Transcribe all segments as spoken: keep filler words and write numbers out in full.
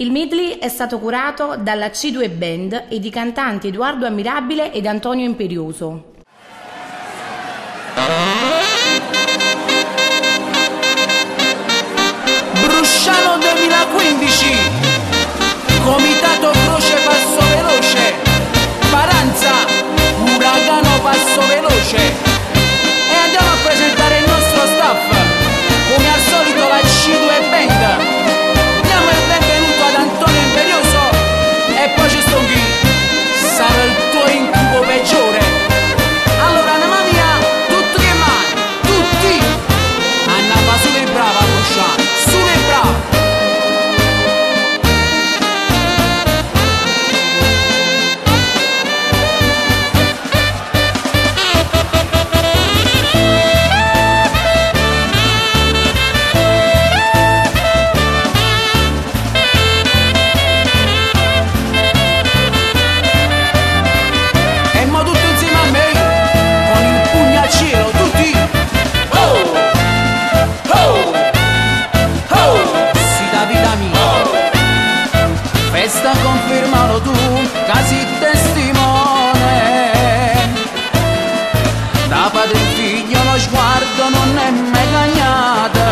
Il medley è stato curato dalla C due Band ed i cantanti Edoardo Ammirabile ed Antonio Imperioso. Brusciano duemilaquindici, Comitato Croce Passo Veloce, Paranza, Uragano Passo Veloce. E andiamo a presentare il nostro staff, come al solito la C due Band. Diamo il benvenuto ad Antonio Imperioso e poi ci sto chi sarà il tuo incubo peggiore. Allora Anna mia, tutti che mani, tutti Anna va sulle brava Brusciano, sulle brava. Festa confermalo tu, casi testimone. Da padre in figlio lo sguardo non è mai cagnata.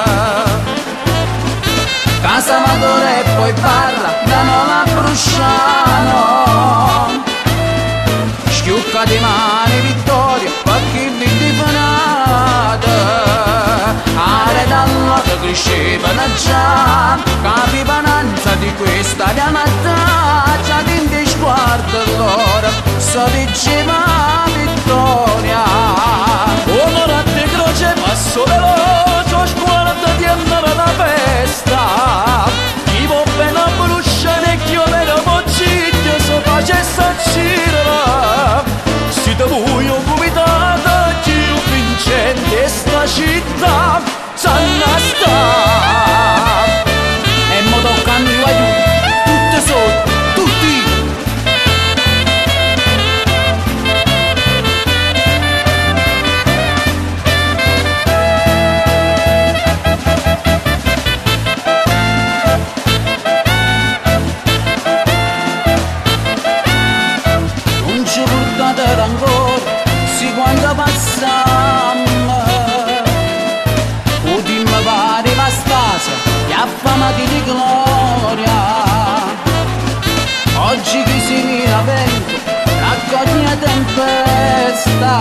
Casa Amatore e poi parla, danno la Brusciano. Schiucca di mani vittoria, qualche diffonata. Are dall'alto crescevano già, capivananza di questa pianata, di sguardo loro, so diceva vittoria. Onorate croce, passo veloce, sguardo di andare alla festa. Chi va bene a Brusciano e chi vero mocciglio, so facesse a girare. Siete voi un comitato, chi un vincente sta città, sanno sta. E mo toccano i guaiù, tutte sotto, tutti. Non ci portate rancore, si quando passiamo. Udimmi pare la stasa, gli affamati di gloria. Oggi chi si mira vento, raccoglie tempesta.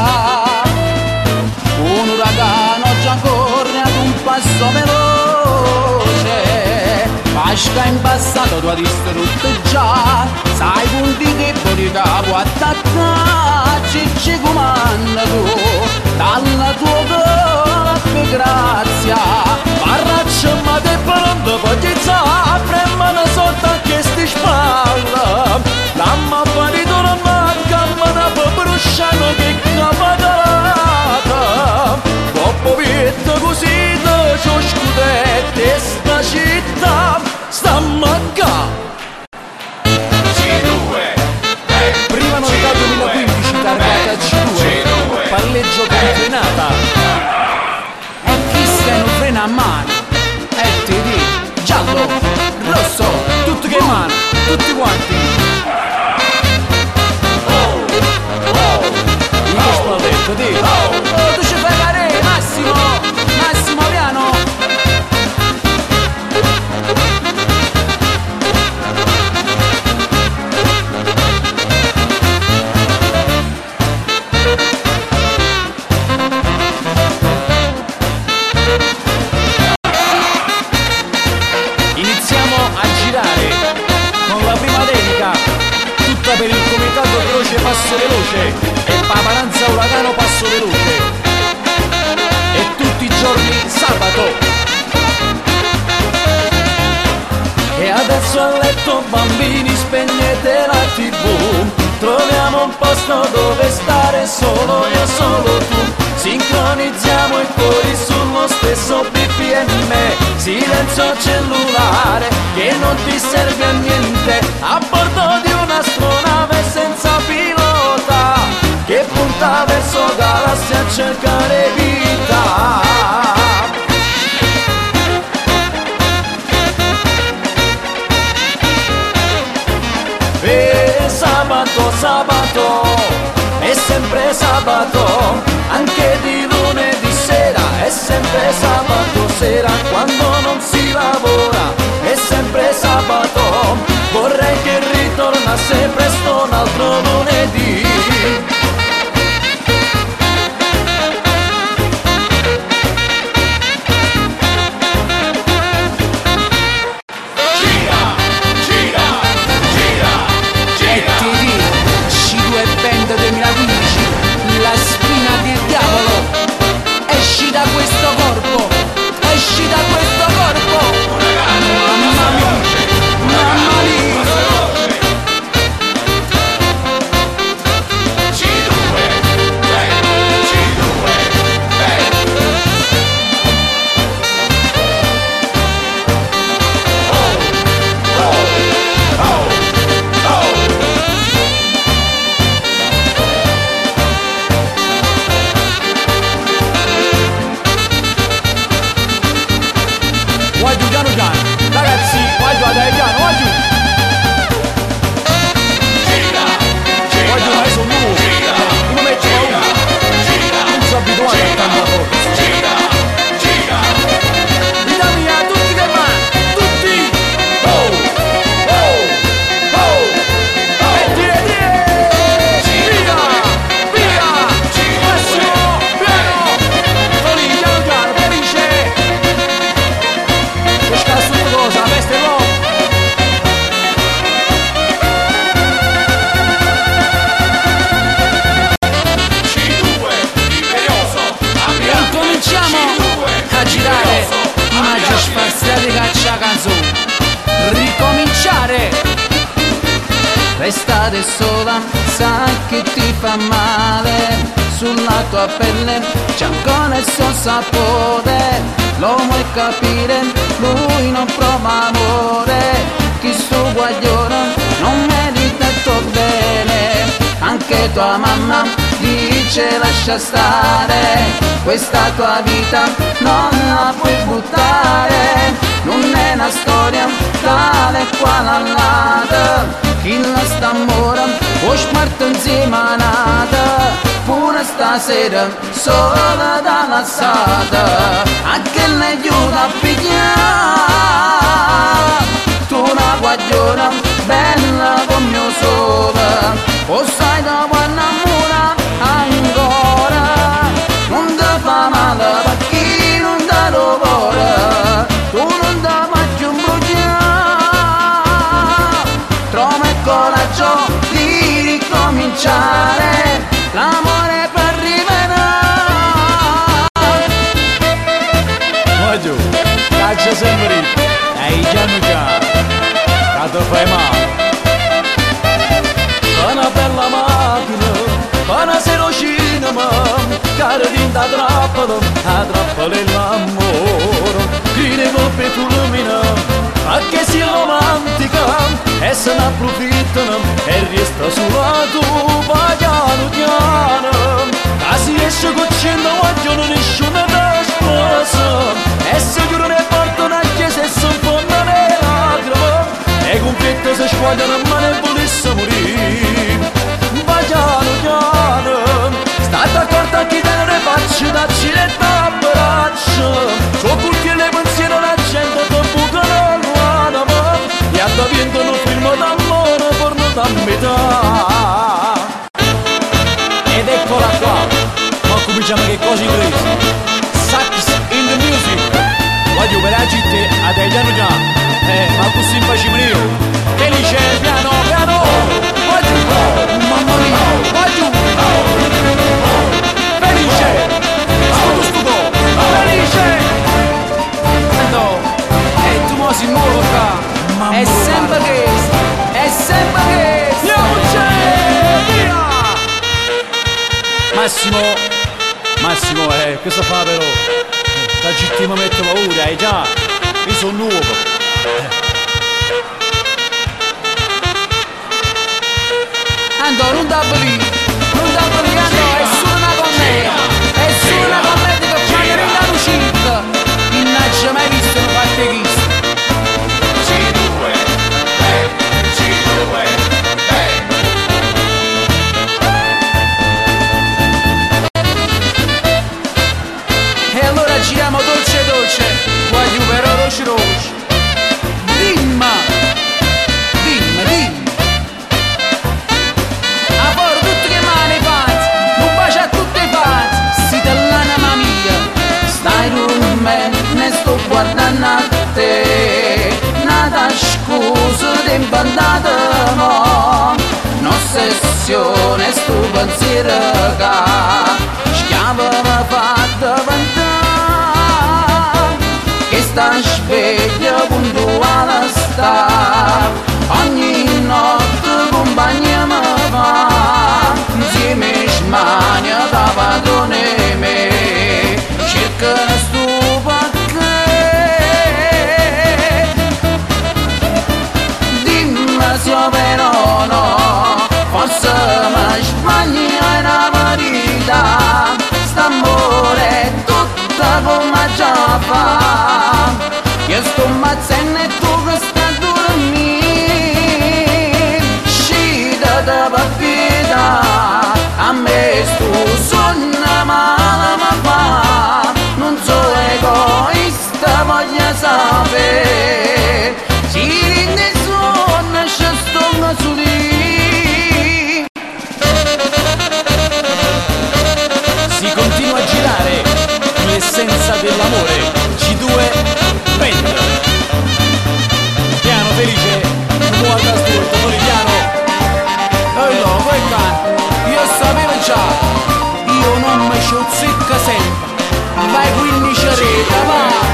Un uragano già corre ad un passo veloce. Pasca in passato tu hai distrutto già, sai punti deboli capo attaccarci, ci comanda tu, dalla tua gola per grazia. Parraccia ma te pronto poi ti zapre, ma ne sotto anche sti spalla. La mamma di tua manca, ma ne può Brusciano che capatalata. Dopo vietto così, c'ho scudetto e sta città sta a mancare. Prima novità duemilaquindici, targata C due, palleggio campionata. E chi se non frena a mano? E ti dico, giallo, rosso, tutti che mano, tutti quanti. Io spavento, di. Oh, tu ci fai fare, Massimo, Massimo piano. Iniziamo a girare con la prima dedica, tutta per il Comitato Croce Passo Veloce e Paparanza Uragano Passo Veloce. E tutti i giorni sabato. E adesso a letto bambini spegnete la tivù, troviamo un posto dove stare solo io, solo tu. Sincronizziamo i cuori sullo stesso B P M, silenzio cellulare che non ti serve a niente, a bordo di un'astronave senza pilota che punta verso galassie a cercare vita. sabato, è sempre sabato, anche di lunedì sera, è sempre sabato sera, quando non si lavora, è sempre sabato, vorrei che ritornasse presto un altro lunedì. duemilaquindici, la spina del diavolo, esci da questo corpo, esci da questo corpo, mamma mia, mamma mia. Guagliù piano piano, ragazzi, guagliù dai piano, guagliù. Gira, gira, guagliù ma io sono nuovo, gira, non metto paura, gira, non sono abituato a tanta forza. Gira, gira, vita mia, tutti che va, tutti. Oh, oh, oh, oh, e dire, dire, via, via, Massimo, piano, Tony, piano piano, felice. Cosa, veste no? C due, imperioso, E cominciamo a girare immagini spaziali caccia canzone. Ricominciare. Restare sola, sai che ti fa male, sulla tua pelle c'è ancora il suo sapore, lo vuoi capire, lui non prova amore, chi su guaglione non merita il tuo bene, anche tua mamma dice lascia stare, questa tua vita non la puoi buttare, non è una storia tale quale all'altra, chi la sta amore o smarto insieme a nata, pure stasera sola dall'assata, anche lei aiuta a pigliare, tu una guagliona bella come mio sole, o sai da quando innamora ancora, non ti fa male per chi non ti lavora, tu non ti faccio bruciare, trova il coraggio di ricominciare, l'amore per arriverà. guagliù, caccia sempre, dai piano piano, che ti fai male. Una bella macchina, una sera cinema, cara dinta trappola, a trappola è l'amore, grida colpe tu lumina, ma che sia romantica, e se ne approfittano, e resta sulla tua piano piano, che si esce con cento guaglione nessuno da sposa, e se chiudono le porte una chiesa e si infondano le lacrime, e con fette si squagliano a mano e volesse morire, va piano piano, state accorta a chi te ne faccio da ciletta a braccio, con tutti le pensieri la gente ti bucano l'anima, e a da viento un film d'amore porno da metà. Ed eccola qua, ma cominciamo che cosa inglese, Sax in the music, voglio per la città a te piano piano, eh, ma così facciamo io, felice piano piano, voglio, mamma mia, voglio, felice, sono stupido, felice, no, e tu mo si muove qua, è sempre questo, è sempre questo, via! Massimo, Massimo, eh, cosa fa però? La città mi mette paura, eh già, io sono nuovo. Ando, non da lì, non da lì, ando, è solo una commedia, è solo una commedia che ci hanno rendato uscita, innaggia mai visto un parte chissà. C due, eh, C due, eh. passione, sto pensiero che schiava mi fa diventare, che sta sveglia puntuale sta, ogni notte compagnia mi fa, insieme smania da padrone me, cerca sto perché, dimmi se io però no, forse mi sbaglia una verità, st'amore tutta come già fa, io sto mazzendo e tu che stai a dormire, scida da partita, a me sto sonno male ma fa, non so egoista, voglio sapere, si ne sonno e ci sto su lì. Si continua a girare l'essenza dell'amore, C due Band. Piano felice, guarda ascolto, piano. E no, quel cane, io sapevo già, io non mi sciuzzicca sempre, vai quindi cereta, va!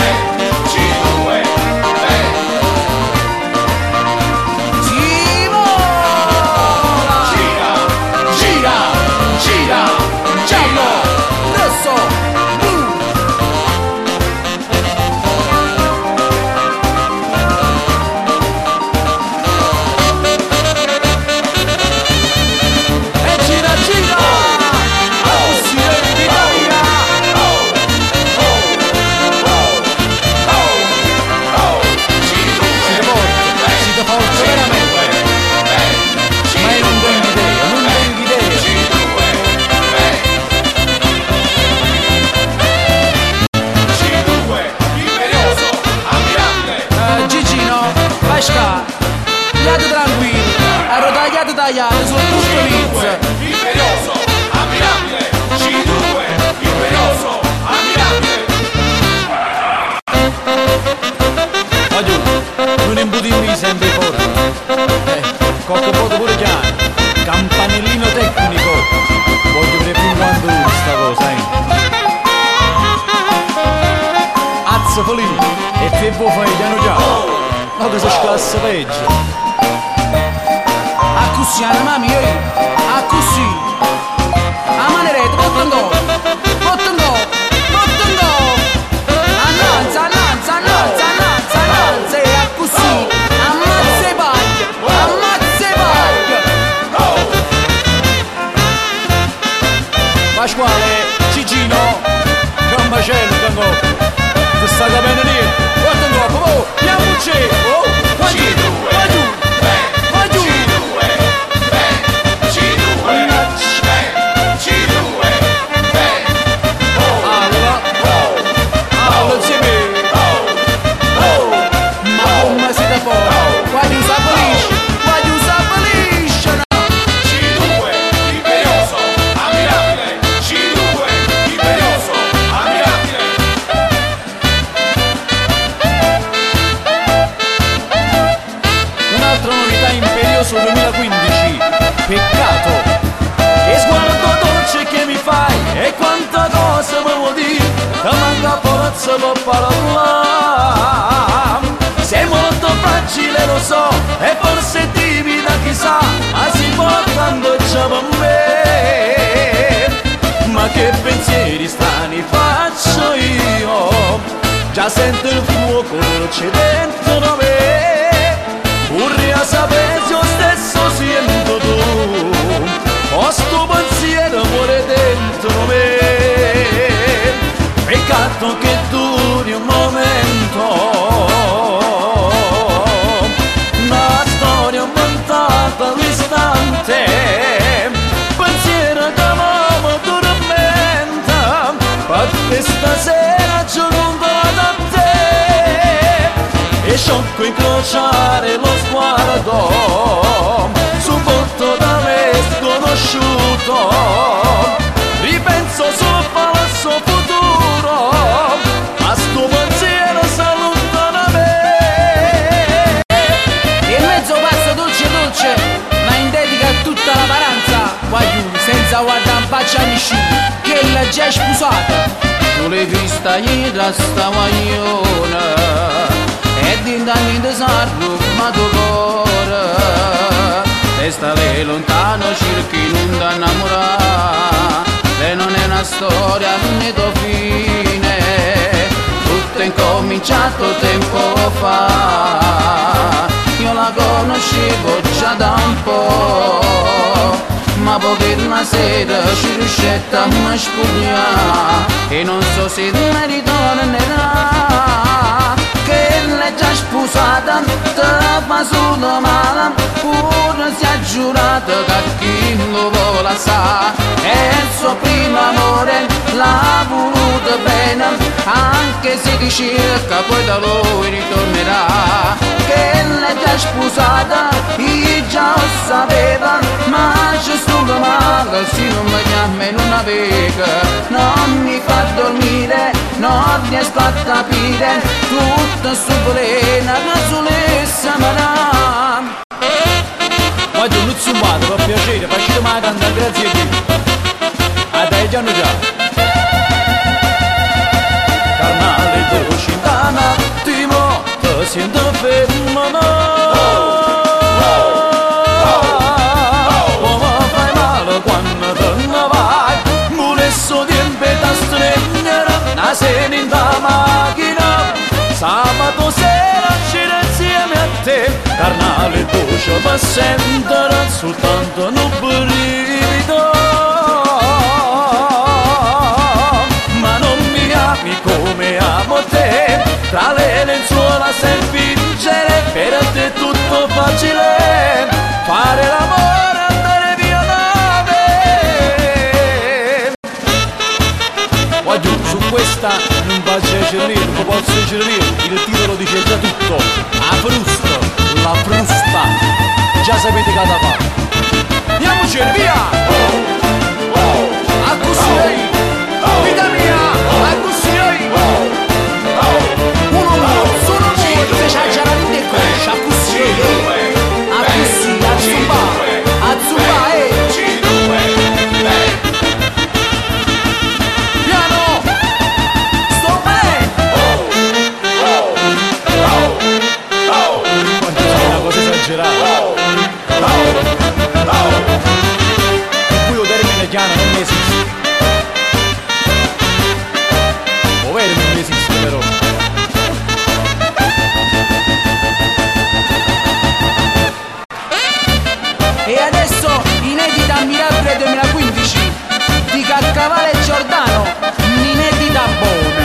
Tagliate sul tutto Liz, imperioso, ammirabile, C due, imperioso, ammirabile. Ma tu, non imbudirmi sempre fuori, eh, qualche volta pure chiaro, campanellino tecnico, voglio vedere più quanto dura sta cosa, eh. Azza Folino, e che vuoi fare piano già? Ma che si scassa peggio? a così, a mami, io, a così, a manerete, botta un go, botta un go, botta un go, annanza, annanza, annanza, annanza, annanza, e a così, ammazza e paglia, ammazza e paglia. Pasquale, Cicino, che un macello, tango, ti sta capendo niente, guarda un po', oh, andiamoci, oh, vai giù, vai giù, vai giù. duemilaquindici, peccato, che sguardo dolce che mi fai e quanta cosa mi vuoi dire, ti manca forza per parlare, sei molto facile lo so e forse timida chissà, ma si portando già per me, ma che pensieri strani faccio io, già sento il fuoco dolce dentro me. Vorrei sapere se io stesso sento tu, ho sto pensiero muore dentro me, peccato che duri un momento, una storia montata all'istante, pensiero che mi tormenta, perché stasera ci conto da te. E sciocco incrociare lo sguardo su un volto da me sconosciuto, ripenso sul palazzo futuro, a sto pensiero s'allontana me. E mezzo passo dolce dolce, ma in dedica a tutta la parata. è già sposata. Tu l'hai vista ieri da sta guagliona e di danni di sardo ma tu cuore resta lei lontano cerchi non da innamorare e non è una storia non è tua fine tutto è incominciato tempo fa io la conoscevo già da un po' ma poi una sera ci riuscetta a mi spogliare e non so se mi ritornerà che lei già sposata te fa solo male pure si è giurato che chi lo vuole sa e il suo primo amore l'ha voluto bene anche se ti cerca poi da lui ritornerà che lei già sposata io già lo sapeva ma c'è solo male se non mi chiama in una vega non mi fa dormire non riesco a capire tutto su volena che solessa mi dà. Ma tu non zumbate per piacere facete mai cantare grazie a Dio a te già già Carnale dolce da un attimo ti sento fermo no come fai male quando te ne vai volessi tempo da stringere una sera in da macchina sabato sera uscire insieme a te carnale dolce per sentire soltanto un brivido ma non mi ami come amo te tra le lenzuola sei vincere per te è tutto facile fare l'amore andare via da me oggi su questa non faccio cerlire non posso cerlire il titolo dice già tutto la frusta la frusta già sapete che da fare andiamoci via a così vita mia a così uno uno sono uno se c'ha già la vita e cresce a così a così a zumba a zumba eh piano sto bene quanto sei una cosa esagerata in cui un termine chiaro non esiste ovvero non esiste però e adesso inedita ammirabile duemilaquindici di Caccavale Giordano un'inedita buona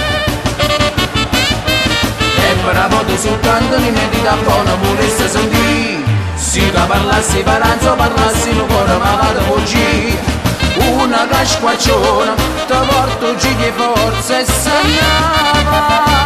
e per a voto soltanto un'inedita buona volesse sentire si che parlassi paranzo parlassi in cuore ma vado fuggì una casquacciona ti porto giù di forza e segnava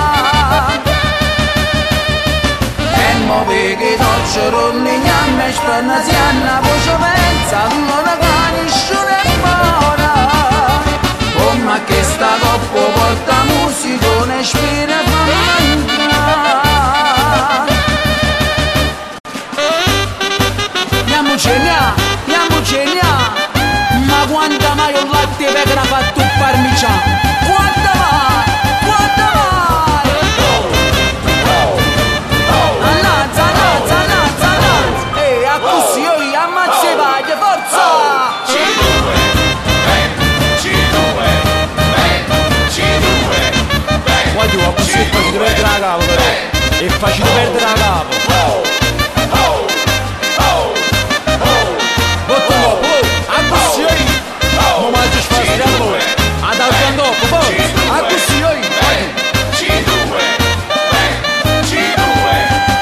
e mo vedi dolce rolligname e spenna si anna voce pensa non la canisce né buona oh ma che sta coppa porta musica ne spira e fa mangiare andiamocene andiamocene ma quanta mai un latte per ha fatto un parmigiano quanta mai quanta mai annazza annazza annazza annazza e a così io ammazzo e vai forza C due C due C due guarda a così è facile perdere la capo però è facile perdere la capo botto dopo a così io ma mangio spazio a voi ad altro dopo poi a così io C due C due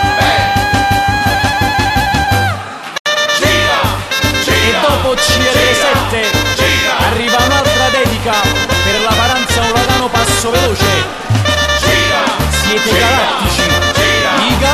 gira e gira dopo C R sette arriva un'altra dedica per la Paranza Uragano Passo Veloce gira siete galattici i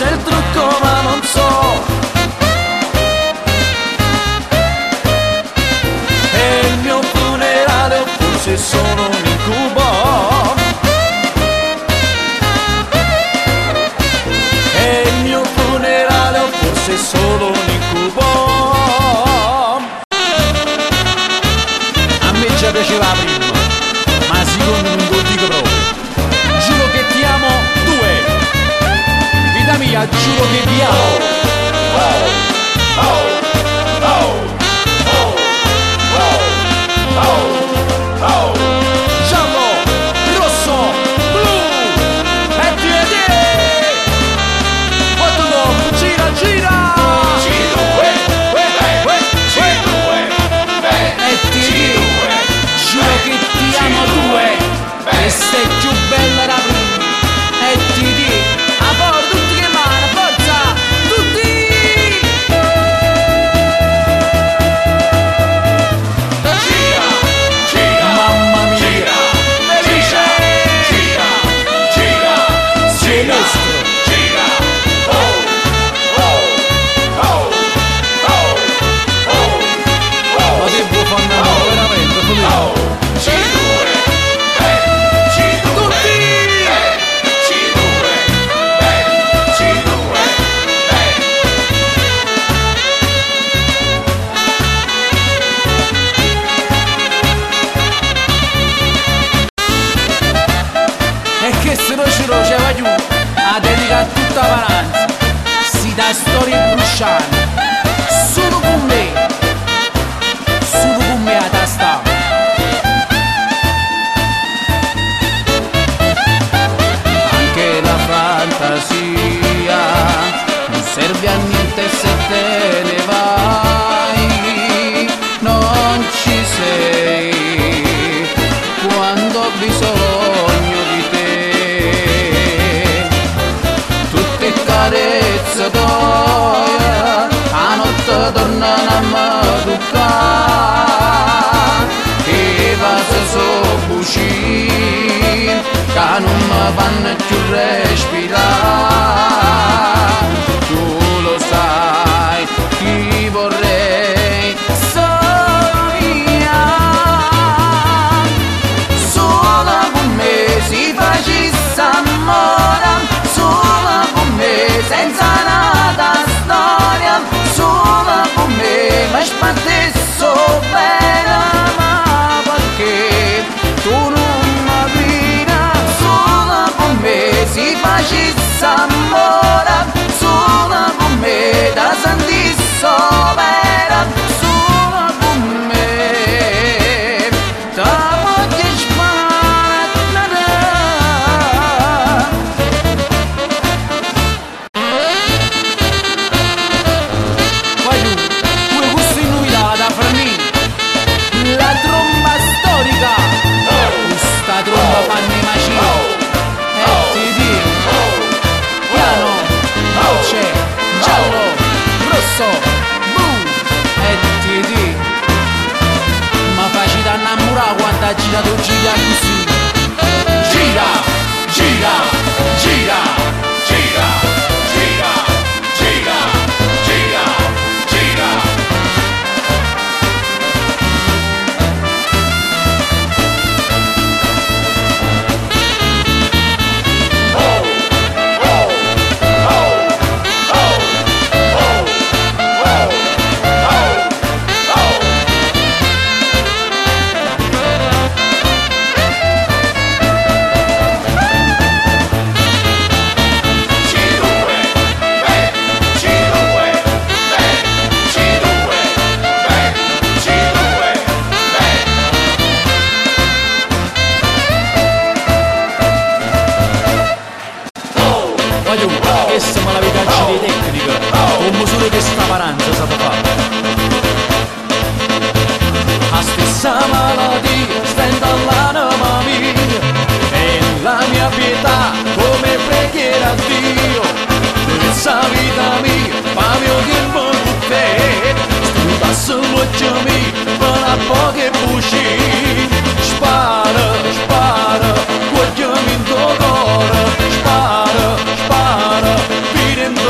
c'è il trucco ma non so. E il mio funerale o forse sono un incubo. E il mio funerale o forse solo un incubo. A me già piaceva prima, ma secondo non lo dico proprio. Giuro che ti amo due. Vita mia, giuro che vi amo. Oh, oh, oh, oh, oh, oh, oh. Giallo, rosso, blu e T D. Quattro dom, gira, gira. C due, C due, E T D. Giuro che ti amo due. E sei più bella da prima. E T D. A fuori tutti che mano, forza, tutti. gira, gira, Mamma mia, gira, felice. gira, gira, Celeste. gira. Oh, oh, oh, oh, oh, oh. Ma che vuoi fare una cosa veramente, felice? Oh, C due, eh, C due, eh, C due, eh, C due, E che se non ci roceva giù a dedica a tutta Paranza. Si dà storie brucianti. Solo con me. Solo con me a testa. Anche la fantasia non serve a niente se te ne vai. Non ci sei quando ho bisogno di te. Tutte carezze d'oia a notte tornano a me toccare. E vase so bucine che non mi fanno più respirare. Tu lo sai, ti vorrei solo mia. Solo con me si facesse amore. Solo con me senza nata storia. Solo con me mi spartesso bene. Ma perché tu non mi grida? Solo con me si facesse amore. Solo con me da sentisse vera. Solo con me da voglio sparare. Voglio due gusti in novità da Fermini. La tromba storica. Questa tromba fanno i macini. E ti dico, piano, dolce, giallo, rosso, blu. E ti dico, ma facci da innamorare quando ha girato gira così. gira, gira, gira, gira, gira, gira, gira, gira. Oh, oh, oh, oh, oh, oh, oh, oh. Questa me l'avevi cacciata di tecnica, con misure che sta Paranza sa fare. La stessa malattia stenta all'anima mia, e la mia pietà come preghiera a Dio. Questa vita mia, ma mio che con te, sto passo l'occhio mio, per a poche bucine. Spara, spara, guardiamo in tuo cuore, spara, spara, fino in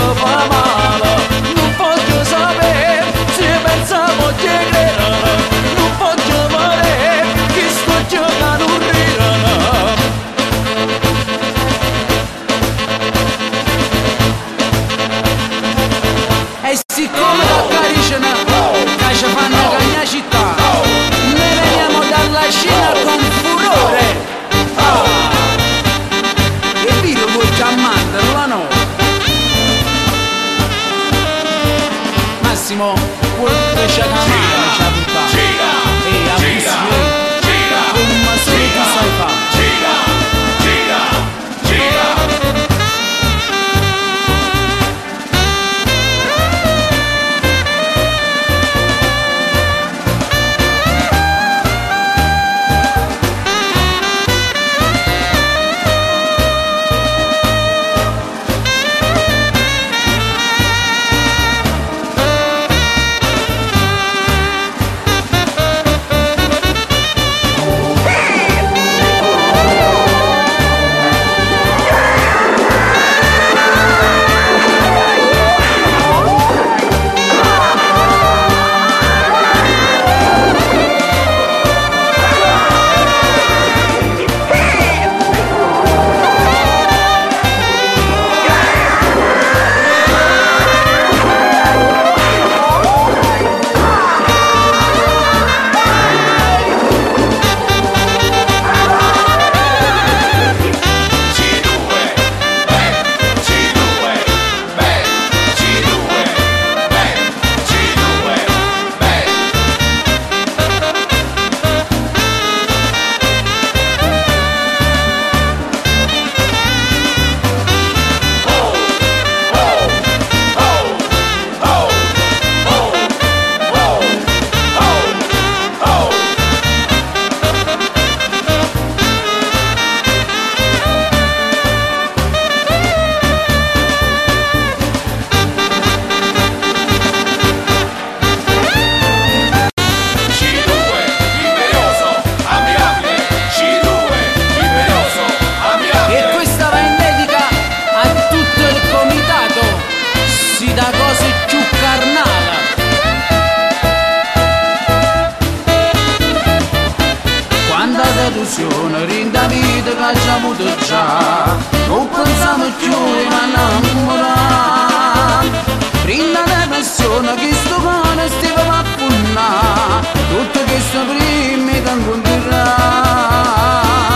un'illusione, rinda vita che abbiamo avuto già. Non pensiamo più in innamorare, rinda le persone che sto cane stiva a punnare, tutto questo prima che incontrerà.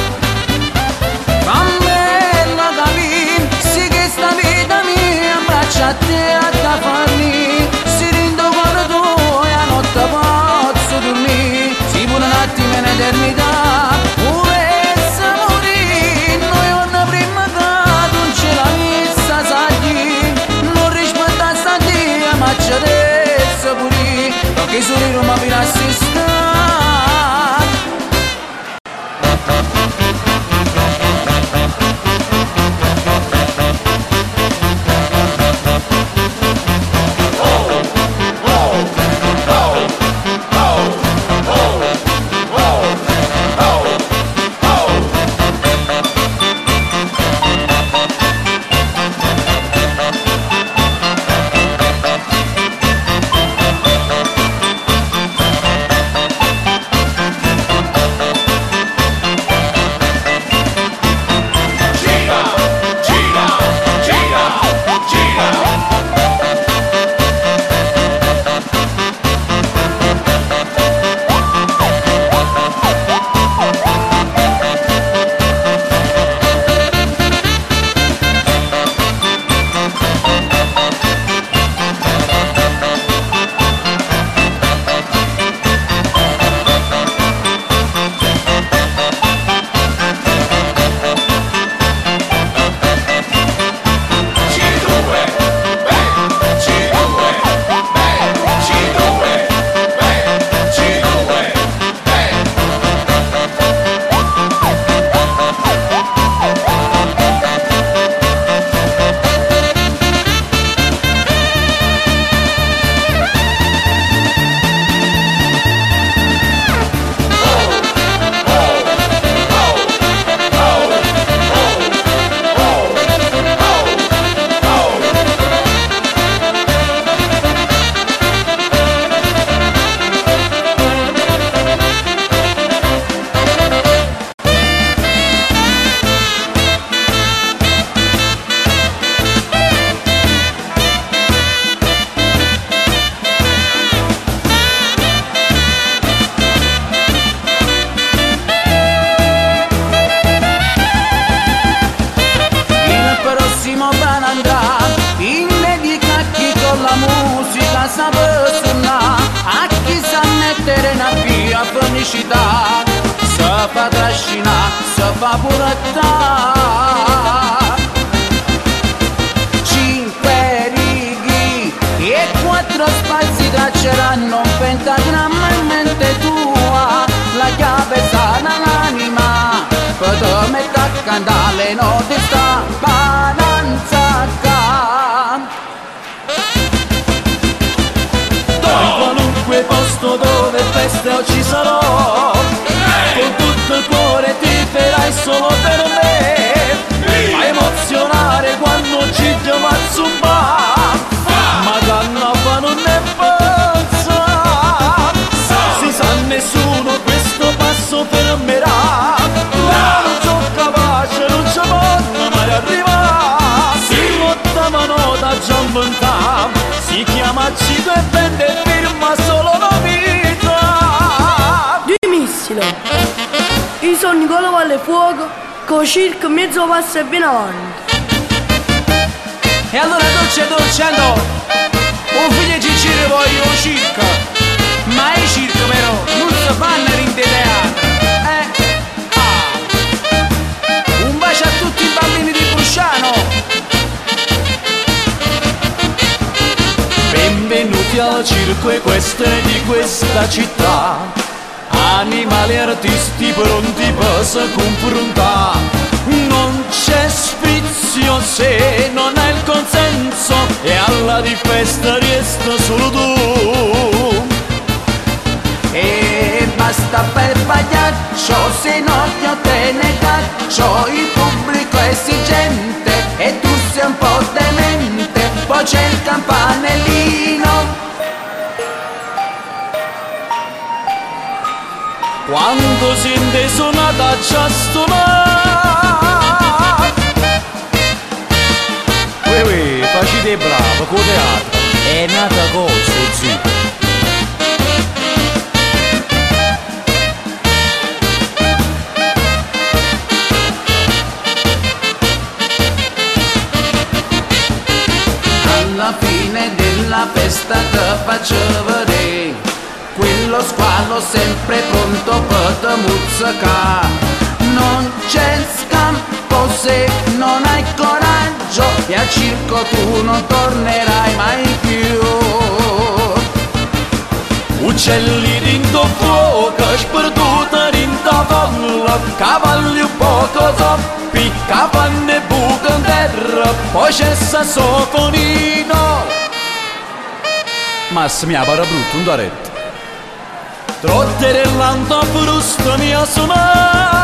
Bambella da lì, sì che sta vita mia, abbraccia a te a da farmi, si rinda cuore tuo e a notte pozzo dormire, si pure un attimo in eternità, volesse morire, noi una prima che non ce l'ha vista, sagli, non rispetta sta dia, ma ci adesso pure, perché solo non mi viene a felicità, se fa trascinare, se fa burattare. Cinque righe e quattro spazi tracceranno un pentagramma in mente tua, la chiave sana l'anima, poi te mette a cantare le note sta balanza qua. Qualunque posto dove feste o ci sarò, con tutto il cuore ti farai solo per me, a emozionare quando ci chiama a zumba, ma dall'alfa non ne pensa, si sa nessuno questo passo fermerà, non sono capace, non ci posso mai arrivare, si l'ottava nota già inventata, si chiama cinque e vende firma solo novità. Dimissilo, io sono Nicola Valle Fuoco, con circa mezzo passo e viene avanti. E allora dolce dolce andò, un figlio di Ciccio voglio circa, ma i circa però non si fanno in teatro, eh? Ah. Un bacio a tutti i bambini di Brusciano. Benvenuti al circo e queste di questa città, animali e artisti pronti per si confrontare. Non c'è sfizio se non hai il consenso e alla di festa resta solo tu. E basta per pagliaccio se non ti ottiene caccio, il pubblico è esigente e tu sei un po' demente, poi c'è il campanellino. quando sente suonata già suonata. Ui ui, facite bravo, con teatro, è nata cosa, zio. Alla fine della festa che faccio vedere, quello squalo sempre pronto per te muzzicare. Non c'è scampo se non hai coraggio, e al circo tu non tornerai mai più. Uccelli rinto fuoco, sperduta rinto folla, cavalli un poco zoppi, capanne buco in terra, poi c'è sassofonino. Ma se mi pare brutto, un doretto. Trotterellando frusta mia suonata.